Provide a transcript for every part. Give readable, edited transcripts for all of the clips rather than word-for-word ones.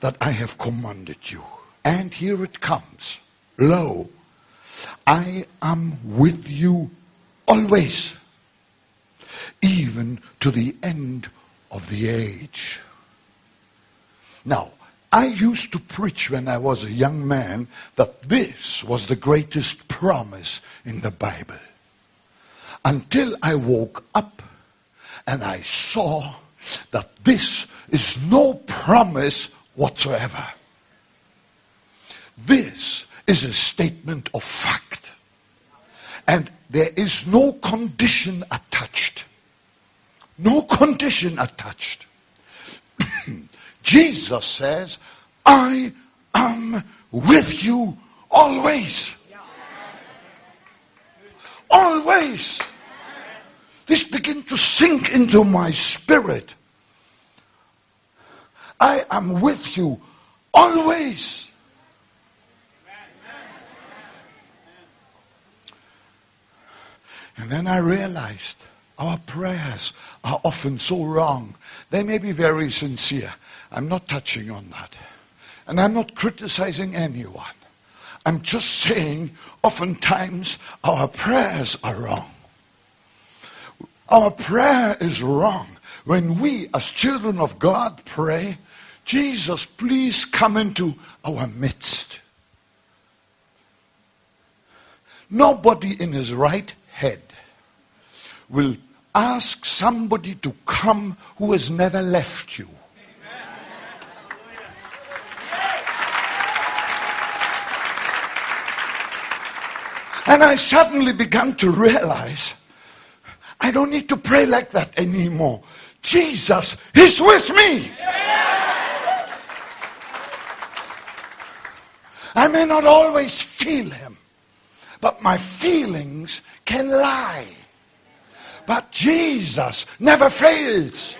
that I have commanded you. And here it comes. Lo, I am with you always, even to the end of the age. Now, I used to preach when I was a young man that this was the greatest promise in the Bible. Until I woke up and I saw that this is no promise whatsoever. This is a statement of fact. And there is no condition attached. No condition attached. Jesus says, I am with you always. Always. This began to sink into my spirit. I am with you always. And then I realized our prayers are often so wrong. They may be very sincere. I'm not touching on that. And I'm not criticizing anyone. I'm just saying oftentimes our prayers are wrong. Our prayer is wrong. When we as children of God pray, Jesus, please come into our midst. Nobody in his right head will ask somebody to come who has never left you. And I suddenly began to realize I don't need to pray like that anymore. Jesus is with me. I may not always feel him, but my feelings can lie. But Jesus never fails.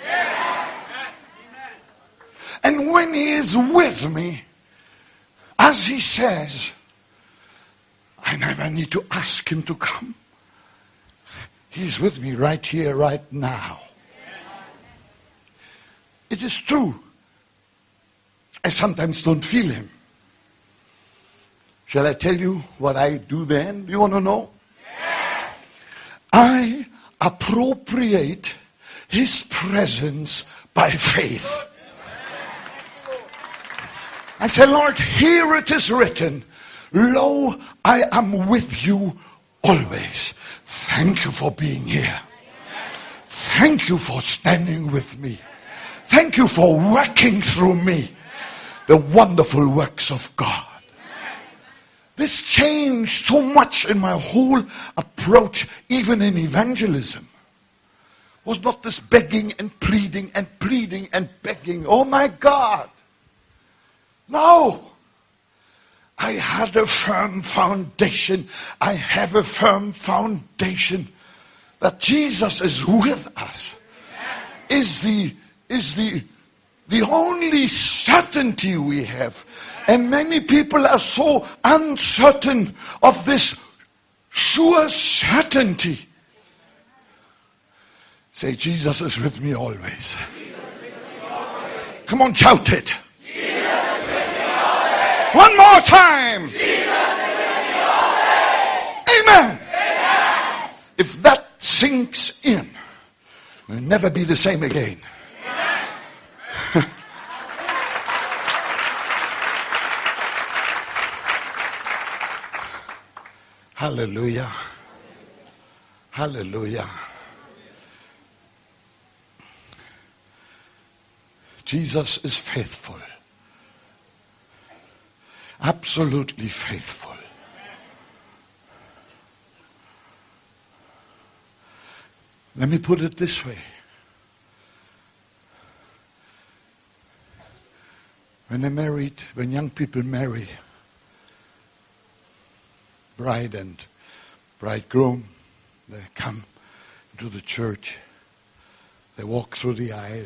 And when he is with me, as he says, I never need to ask him to come. He's with me right here, right now. It is true. I sometimes don't feel him. Shall I tell you what I do then? Do you want to know? Yes. I appropriate his presence by faith. I say, Lord, here it is written, lo, I am with you always. Thank you for being here. Thank you for standing with me. Thank you for working through me the wonderful works of God. This changed so much in my whole approach, even in evangelism. Was not this begging and pleading and pleading and begging. Oh my God. No. I had a firm foundation. I have a firm foundation that Jesus is with us. Is the only certainty we have. And many people are so uncertain of this sure certainty. Say, Jesus is with me always. Come on, shout it. One more time. Amen. If that sinks in, we'll never be the same again. Hallelujah. Hallelujah. Jesus is faithful. Absolutely faithful. Let me put it this way. When young people marry, bride and bridegroom, they come to the church, they walk through the aisle,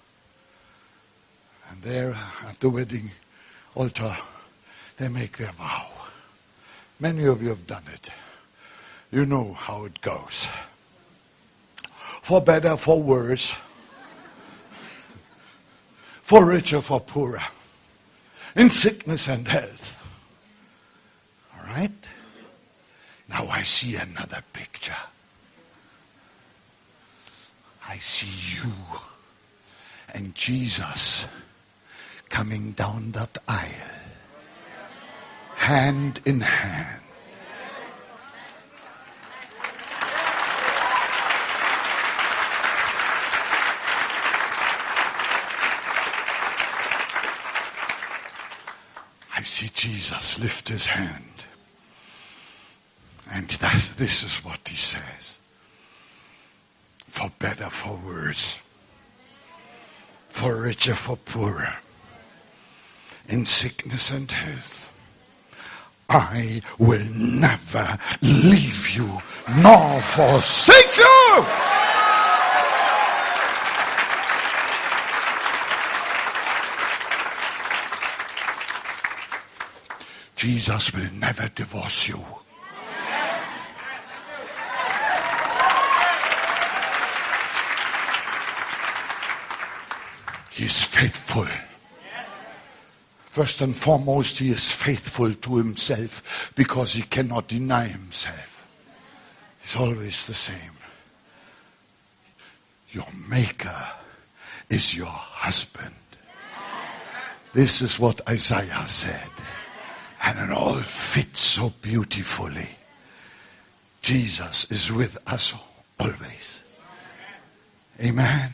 and there at the wedding altar, they make their vow. Many of you have done it. You know how it goes. For better, for worse. For richer, for poorer. in sickness and health. All right? Now I see another picture. I see you and Jesus coming down that aisle, hand in hand. I see Jesus lift his hand. And this is what he says. For better, for worse. For richer, for poorer. In sickness and health. I will never leave you nor forsake you. Jesus will never divorce you. He is faithful. First and foremost, he is faithful to himself because he cannot deny himself. He's always the same. Your maker is your husband. This is what Isaiah said. And it all fits so beautifully. Jesus is with us always. Amen.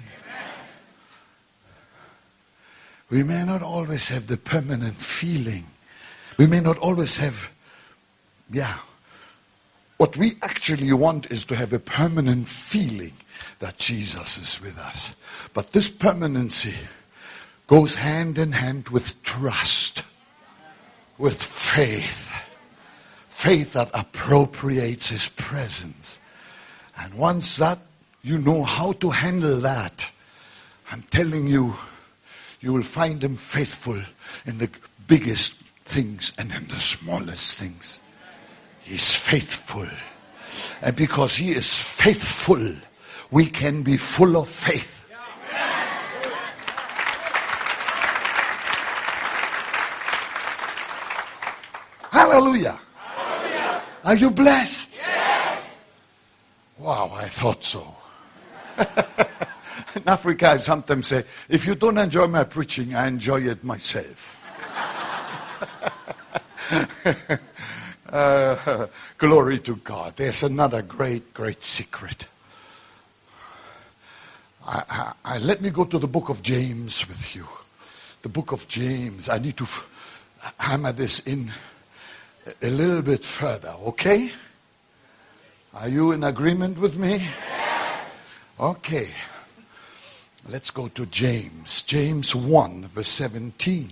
We may not always have the permanent feeling. We may not always have, what we actually want is to have a permanent feeling that Jesus is with us. But this permanency goes hand in hand with trust, with faith. Faith that appropriates his presence. And once that, you know how to handle that, I'm telling you, you will find him faithful in the biggest things and in the smallest things. He's faithful. And because he is faithful, we can be full of faith. Hallelujah. Hallelujah. Are you blessed? Yes. Wow, I thought so. In Africa, I sometimes say, if you don't enjoy my preaching, I enjoy it myself. Glory to God. There's another great, great secret. Let me go to the book of James with you. The book of James. I need to hammer this in a little bit further, okay? Are you in agreement with me? Yes. Okay. Let's go to James. James 1, verse 17.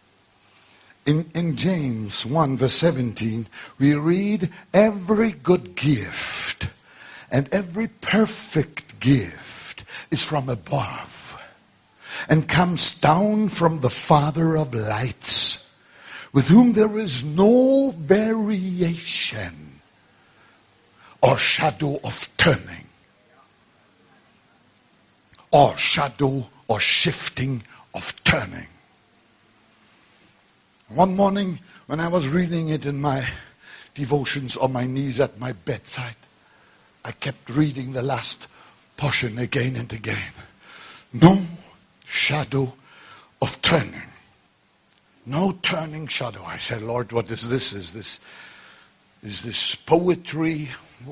In James 1, verse 17, we read, every good gift and every perfect gift is from above and comes down from the Father of lights, with whom there is no variation or shadow of turning, or shadow or shifting of turning. One morning when I was reading it in my devotions on my knees at my bedside, I kept reading the last portion again and again. No shadow of turning. No turning shadow. I said, Lord, what is this? Is this poetry?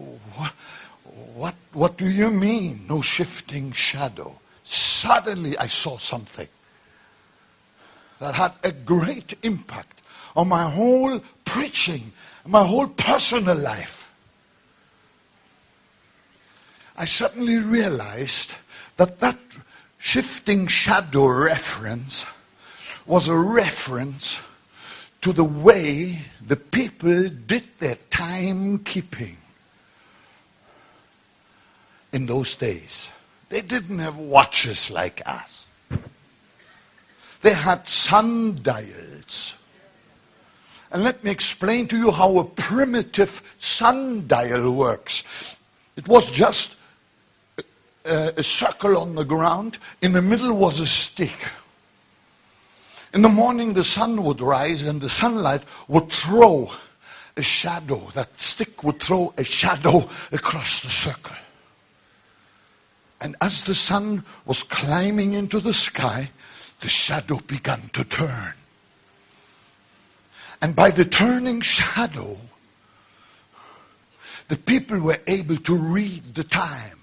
What do you mean? No shifting shadow. Suddenly I saw something that had a great impact on my whole preaching, my whole personal life. I suddenly realized that shifting shadow reference was a reference to the way the people did their timekeeping in those days. They didn't have watches like us. They had sundials. And let me explain to you how a primitive sundial works. It was just a circle on the ground. In the middle was a stick. In the morning, the sun would rise and the sunlight would throw a shadow. That stick would throw a shadow across the circle. And as the sun was climbing into the sky, the shadow began to turn. And by the turning shadow, the people were able to read the time.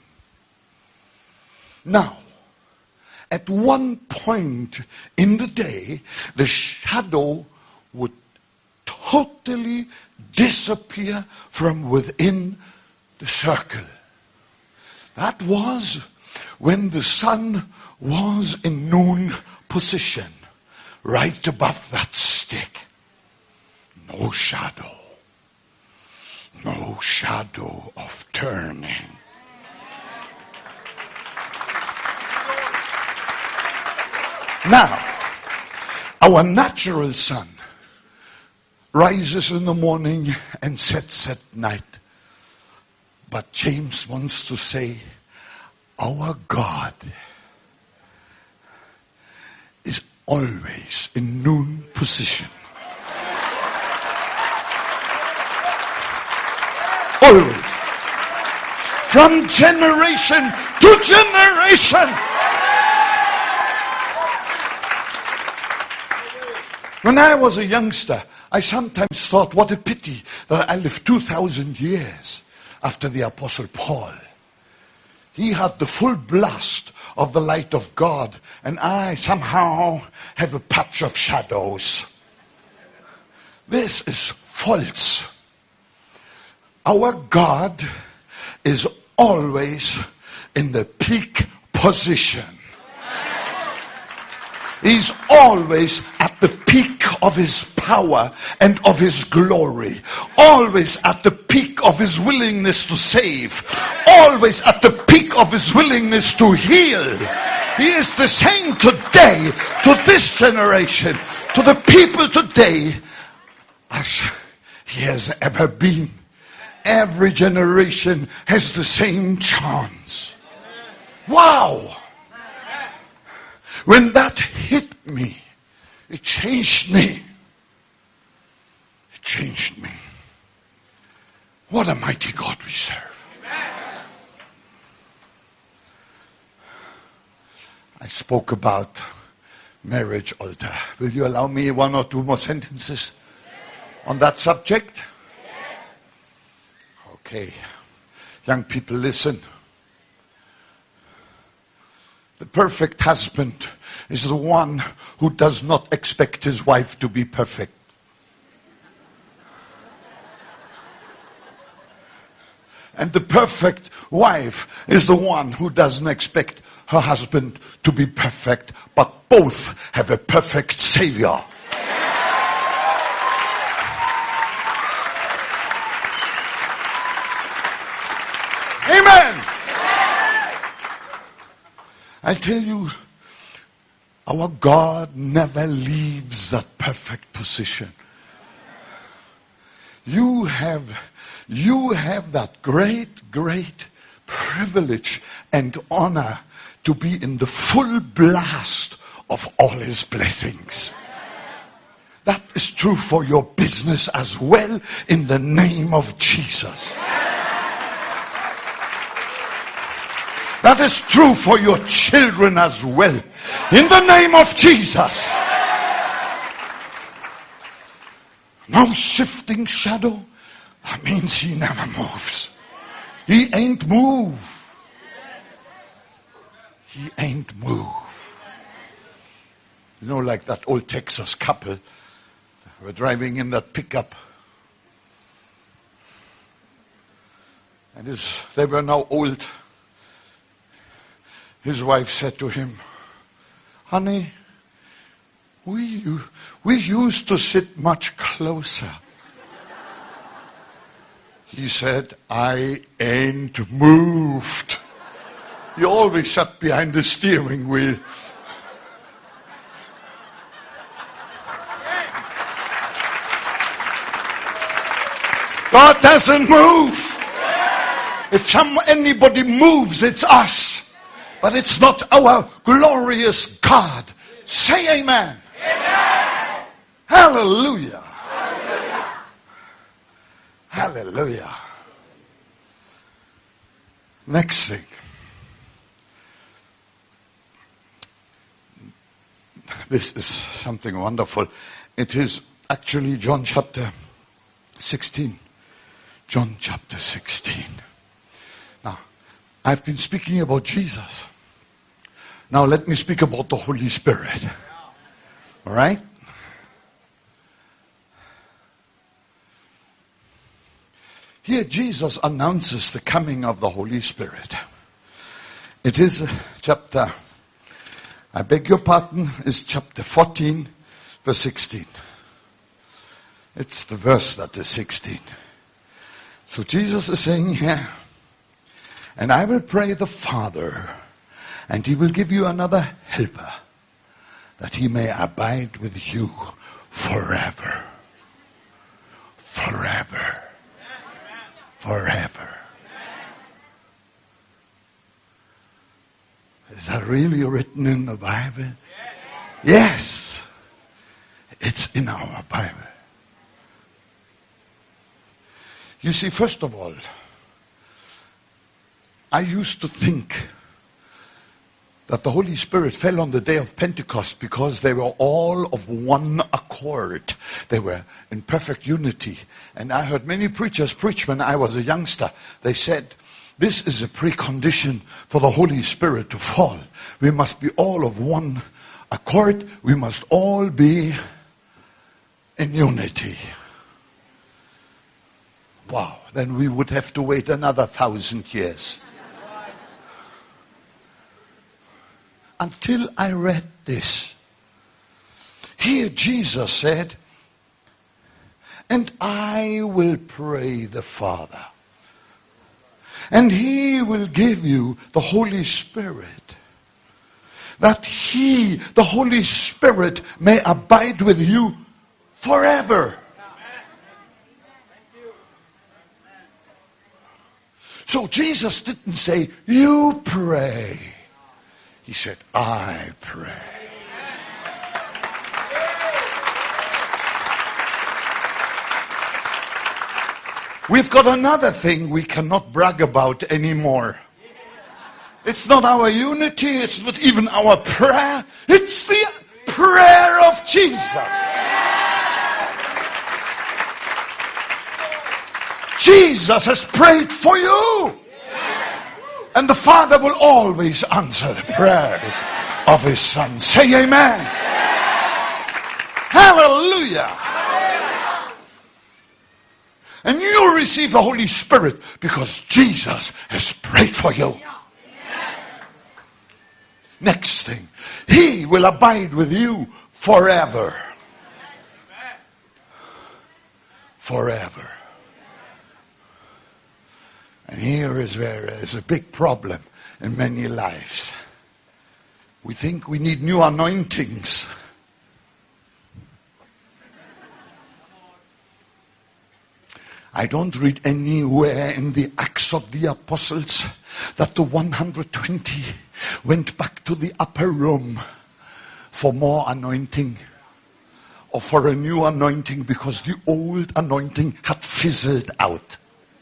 Now, at one point in the day, the shadow would totally disappear from within the circle. That was when the sun was in noon position, right above that stick. No shadow. No shadow of turning. Now, our natural sun rises in the morning and sets at night. But James wants to say, our God is always in noon position. Always. From generation to generation. When I was a youngster, I sometimes thought, what a pity that I lived 2,000 years after the Apostle Paul. He had the full blast of the light of God, and I somehow have a patch of shadows. This is false. Our God is always in the peak position. He's always at the peak of his power and of his glory. Always at the peak of his willingness to save. Always at the peak of his willingness to heal. He is the same today to this generation, to the people today, as he has ever been. Every generation has the same chance. Wow! When that hit me, it changed me. It changed me. What a mighty God we serve. I spoke about marriage altar. Will you allow me 1 or 2 more sentences on that subject? Okay. Young people, listen. The perfect husband is the one who does not expect his wife to be perfect. And the perfect wife is the one who doesn't expect her husband to be perfect, but both have a perfect Savior. Amen. I tell you, our God never leaves that perfect position. You have that great, great privilege and honor to be in the full blast of all his blessings. That is true for your business as well, in the name of Jesus. That is true for your children as well, in the name of Jesus. No shifting shadow, that means he never moves. He ain't move. He ain't move. You know, like that old Texas couple, they were driving in that pickup. And they were now old. His wife said to him, honey, we used to sit much closer. He said, I ain't moved. He always sat behind the steering wheel. God doesn't move. If anybody moves, it's us. But it's not our glorious God. Say amen. Amen. Hallelujah. Hallelujah. Next thing. This is something wonderful. It is actually John chapter 16. John chapter 16. Now, I've been speaking about Jesus. Now let me speak about the Holy Spirit. All right? Here Jesus announces the coming of the Holy Spirit. It is chapter, I beg your pardon, is chapter 14, verse 16. It's the verse that is 16. So Jesus is saying here, and I will pray the Father, and he will give you another helper, that he may abide with you forever. Forever. Forever. Is that really written in the Bible? Yes. It's in our Bible. You see, first of all, I used to think that the Holy Spirit fell on the day of Pentecost because they were all of one accord. They were in perfect unity. And I heard many preachers preach when I was a youngster. They said, this is a precondition for the Holy Spirit to fall. We must be all of one accord. We must all be in unity. Wow, then we would have to wait another 1,000 years. Until I read this. Here Jesus said, and I will pray the Father, and he will give you the Holy Spirit, that he, the Holy Spirit, may abide with you forever. So Jesus didn't say, you pray. He said, I pray. We've got another thing we cannot brag about anymore. It's not our unity. It's not even our prayer. It's the prayer of Jesus. Jesus has prayed for you. And the Father will always answer the prayers of his Son. Say amen. Hallelujah. And you receive the Holy Spirit because Jesus has prayed for you. Next thing, he will abide with you forever. Forever. And here is where there's a big problem in many lives. We think we need new anointings. I don't read anywhere in the Acts of the Apostles that the 120 went back to the upper room for more anointing or for a new anointing because the old anointing had fizzled out.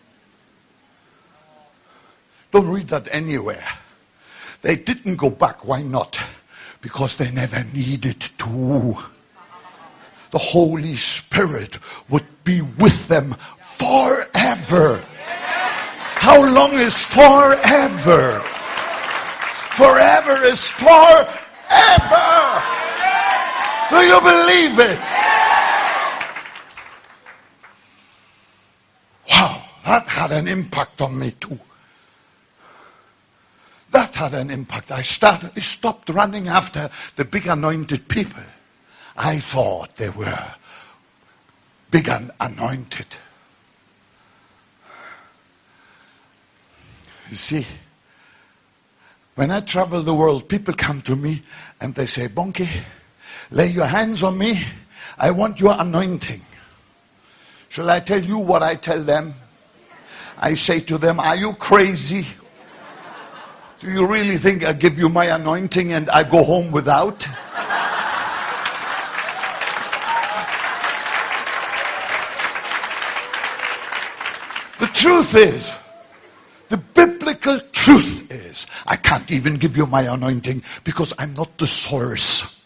Don't read that anywhere. They didn't go back. Why not? Because they never needed to. The Holy Spirit would be with them forever. How long is forever? Forever is forever. Do you believe it? Wow, that had an impact on me too. That had an impact. I stopped running after the big anointed people. I thought they were big and anointed. You see, when I travel the world, people come to me and they say, Bonke, lay your hands on me. I want your anointing. Shall I tell you what I tell them? I say to them, are you crazy? Do you really think I give you my anointing and I go home without? the biblical truth is, I can't even give you my anointing because I'm not the source.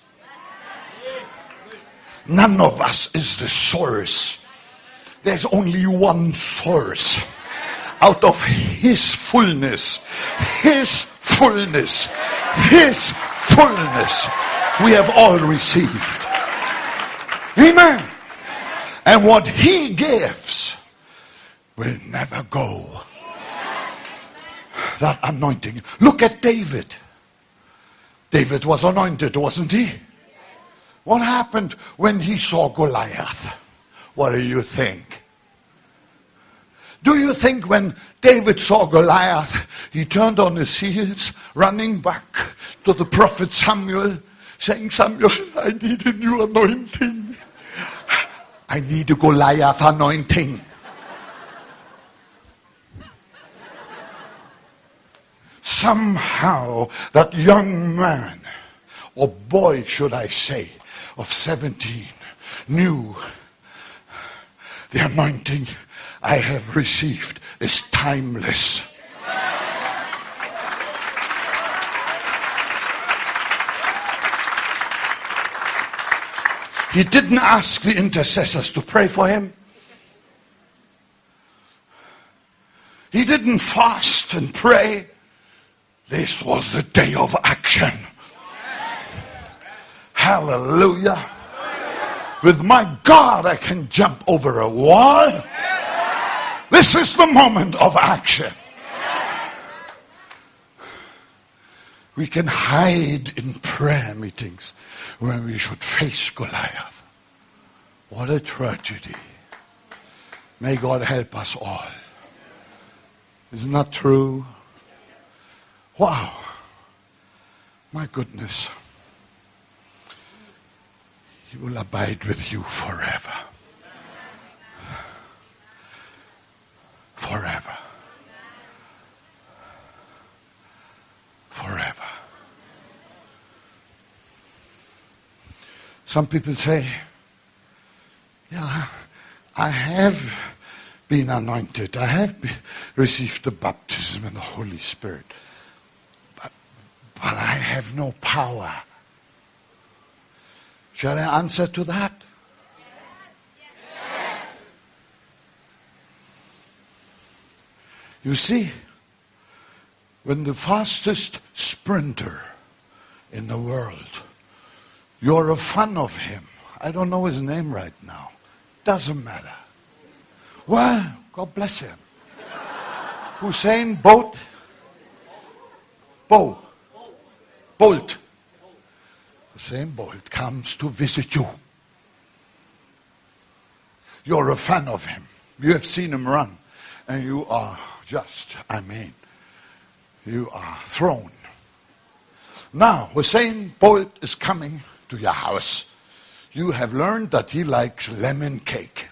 None of us is the source. There's only one source. Out of His fullness, His fullness, His fullness, we have all received. Amen. And what He gives will never go. That anointing. Look at David. David was anointed, wasn't he? What happened when he saw Goliath? What do you think? Do you think when David saw Goliath, he turned on his heels, running back to the prophet Samuel, saying, Samuel, I need a new anointing. I need a Goliath anointing. Somehow that young man, or boy should I say, of 17, knew the anointing I have received is timeless. He didn't ask the intercessors to pray for him. He didn't fast and pray. This was the day of action. Hallelujah. With my God, I can jump over a wall. This is the moment of action. We can hide in prayer meetings when we should face Goliath. What a tragedy. May God help us all. Isn't that true? Wow. My goodness. He will abide with you forever. Forever. Forever. Some people say, yeah, I have been anointed. I have received the baptism in the Holy Spirit. But I have no power. Shall I answer to that? Yes. You see, when the fastest sprinter in the world, you're a fan of him. I don't know his name right now. Doesn't matter. Well, God bless him. Usain Bolt. Usain Bolt comes to visit you. You're a fan of him. You have seen him run. And you are just, you are thrown. Now, Usain Bolt is coming to your house. You have learned that he likes lemon cake.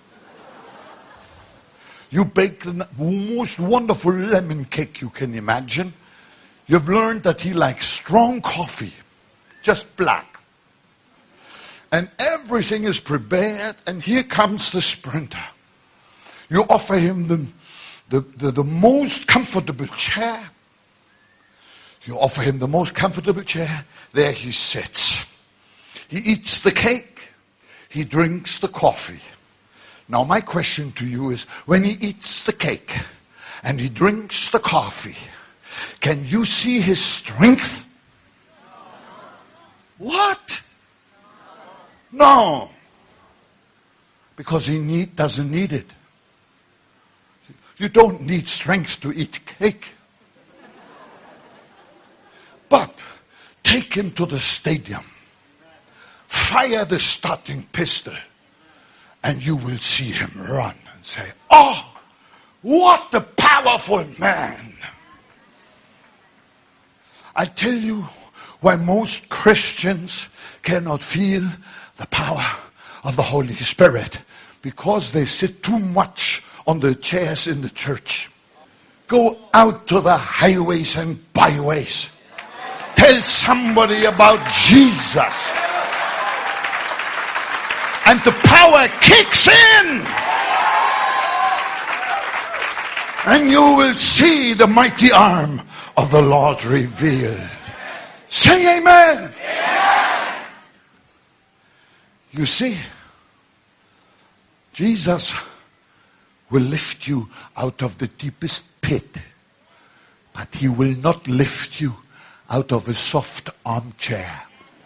You bake the most wonderful lemon cake you can imagine. You've learned that he likes strong coffee, just black. And everything is prepared, and here comes the sprinter. You offer him the most comfortable chair. You offer him the most comfortable chair. There he sits. He eats the cake. He drinks the coffee. Now my question to you is, when he eats the cake and he drinks the coffee, can you see his strength? What? No. Because he doesn't need it. You don't need strength to eat cake. But take him to the stadium. Fire the starting pistol. And you will see him run and say, oh, what a powerful man. I tell you why most Christians cannot feel the power of the Holy Spirit. Because they sit too much on the chairs in the church. Go out to the highways and byways. Tell somebody about Jesus. And the power kicks in. And you will see the mighty arm of the Lord revealed. Say amen. Amen. You see, Jesus will lift you out of the deepest pit, but he will not lift you out of a soft armchair.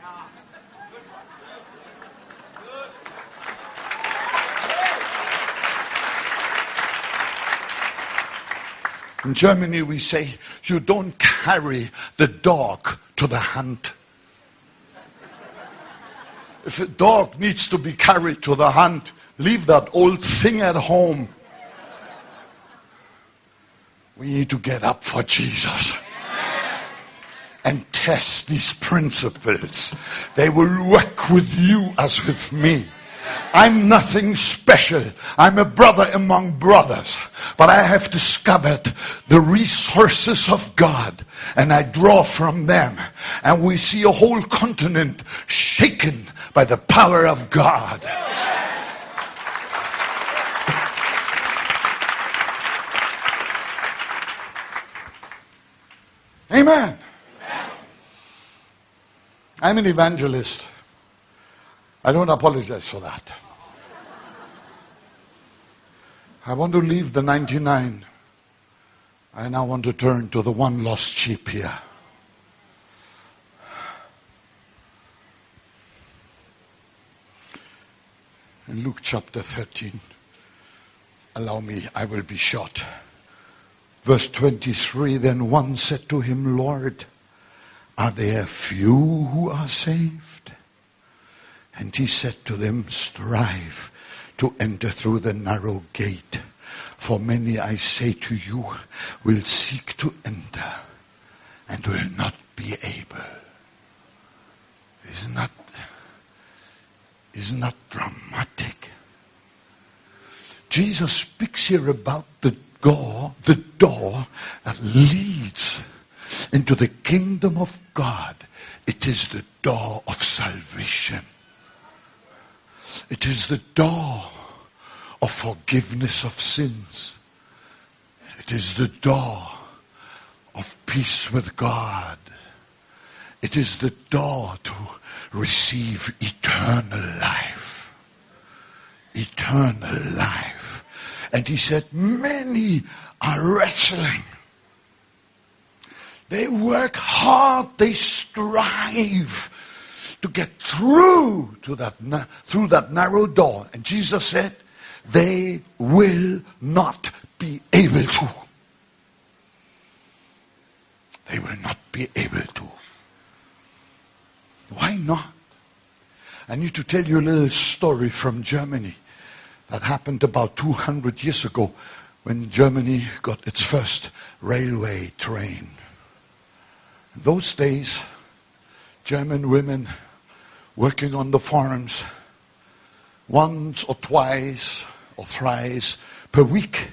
In Germany we say, you don't carry the dog to the hunt. If a dog needs to be carried to the hunt, leave that old thing at home. We need to get up for Jesus and test these principles. They will work with you as with me. I'm nothing special. I'm a brother among brothers. But I have discovered the resources of God, and I draw from them. And we see a whole continent shaken by the power of God. Amen. I'm an evangelist. I don't apologize for that. I want to leave the 99. I now want to turn to the one lost sheep here. In Luke chapter 13, allow me, I will be short. Verse 23, then one said to him, Lord, are there few who are saved? And he said to them, strive to enter through the narrow gate. For many, I say to you, will seek to enter and will not be able. Isn't that dramatic? Jesus speaks here about the door that leads into the kingdom of God. It is the door of salvation. It is the door of forgiveness of sins. It is the door of peace with God. It is the door to receive eternal life. Eternal life. And he said, many are wrestling. They work hard, they strive to get through that narrow door. And Jesus said, they will not be able to. They will not be able to. Why not? I need to tell you a little story from Germany that happened about 200 years ago when Germany got its first railway train. In those days, German women working on the farms once or twice or thrice per week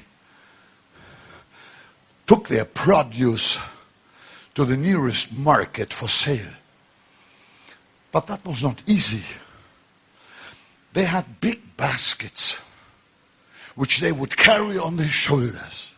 took their produce to the nearest market for sale. But that was not easy. They had big baskets which they would carry on their shoulders.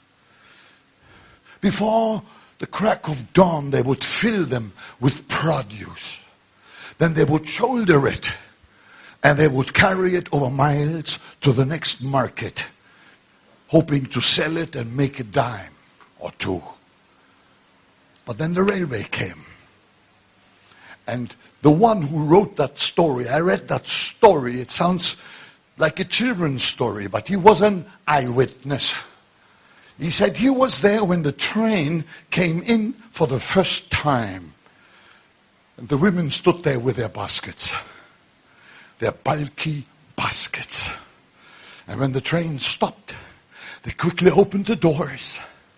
Before the crack of dawn, they would fill them with produce. Then they would shoulder it, and they would carry it over miles to the next market, hoping to sell it and make a dime or two. But then the railway came. And the one who wrote that story, I read that story, it sounds like a children's story, but he was an eyewitness. He said he was there when the train came in for the first time. And the women stood there with their baskets, their bulky baskets. And when the train stopped, they quickly opened the doors.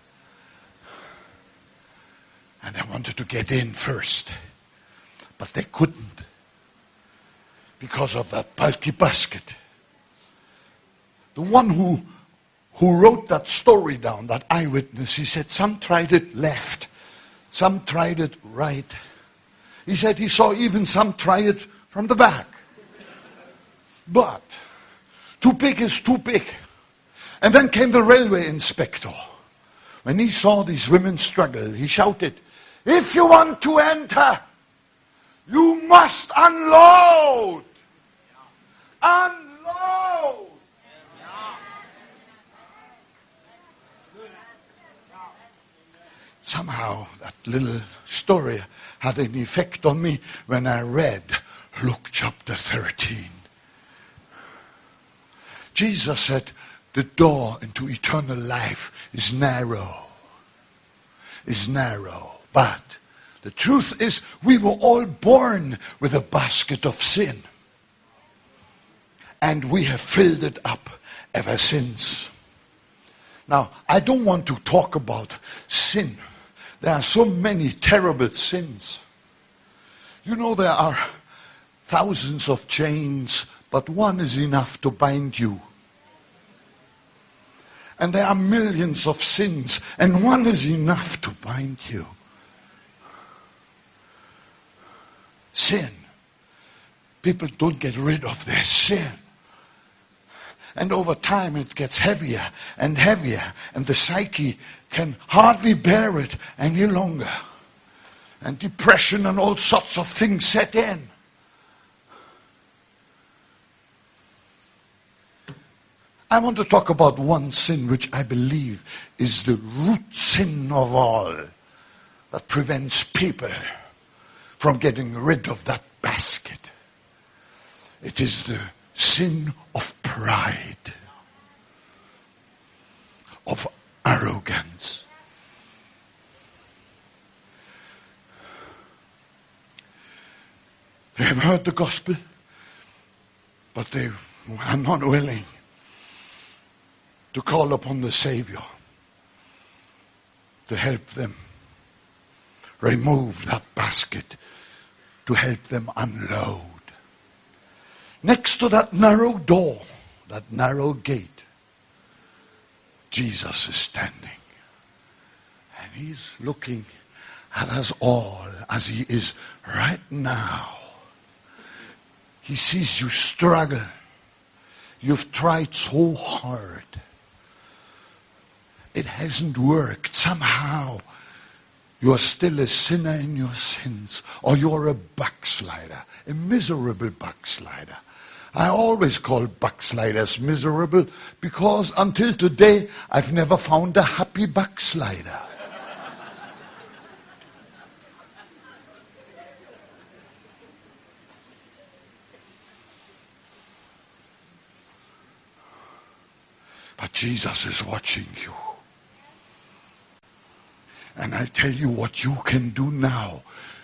And they wanted to get in first. But they couldn't because of that bulky basket. The one who wrote that story down, that eyewitness, he said some tried it left, some tried it right. He said he saw even some try it from the back. But too big is too big. And then came the railway inspector. When he saw these women struggle, he shouted, "If you want to enter, you must unload. Unload." Somehow that little story had an effect on me when I read Luke chapter 13. Jesus said, the door into eternal life is narrow. Is narrow. But the truth is, we were all born with a basket of sin. And we have filled it up ever since. Now, I don't want to talk about sin. There are so many terrible sins. You know, there are thousands of chains, but one is enough to bind you. And there are millions of sins, and one is enough to bind you. Sin. People don't get rid of their sin. And over time it gets heavier and heavier, and the psyche can hardly bear it any longer. And depression and all sorts of things set in. I want to talk about one sin which I believe is the root sin of all, that prevents people from getting rid of that basket. It is the sin of pride, of arrogance. They have heard the gospel, but they are not willing to call upon the Savior to help them remove that basket, to help them unload. Next to that narrow door, that narrow gate, Jesus is standing. And he's looking at us all as he is right now. He sees you struggle. You've tried so hard. It hasn't worked. Somehow you're still a sinner in your sins, or you're a backslider, a miserable backslider. I always call backsliders miserable because until today I've never found a happy backslider. But Jesus is watching you. And I tell you what you can do now.